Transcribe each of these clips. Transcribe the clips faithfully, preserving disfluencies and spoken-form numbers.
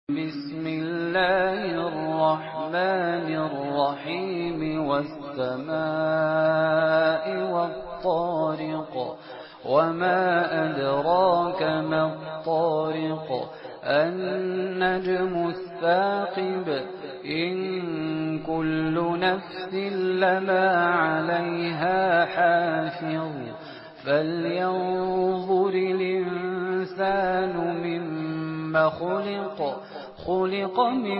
بسم الله الرحمن الرحيم والسماء والطارق وما أدراك ما الطارق النجم الثاقب إن كل نفس لما عليها حافظ فلينظر الإنسان مما خلق خلق من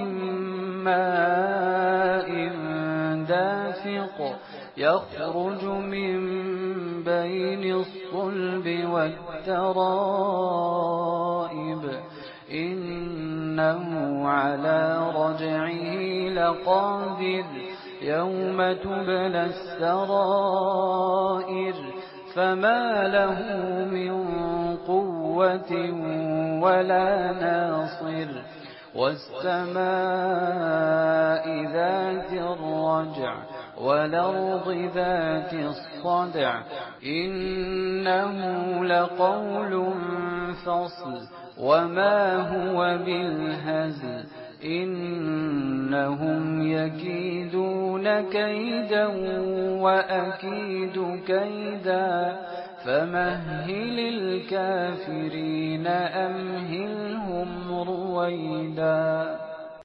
ماء دافق يخرج من بين الصلب والترائب إنه على رجعه لقادر يوم تبلى السرائر فما له من قوة ولا ناصر والسماء ذات الرجع والأرض ذات الصدع إنه لقول فصل وما هو بالهزل إنهم يكيدون كيدا وأكيد كيدا فمهل الكافرين أمهلهم رويدا.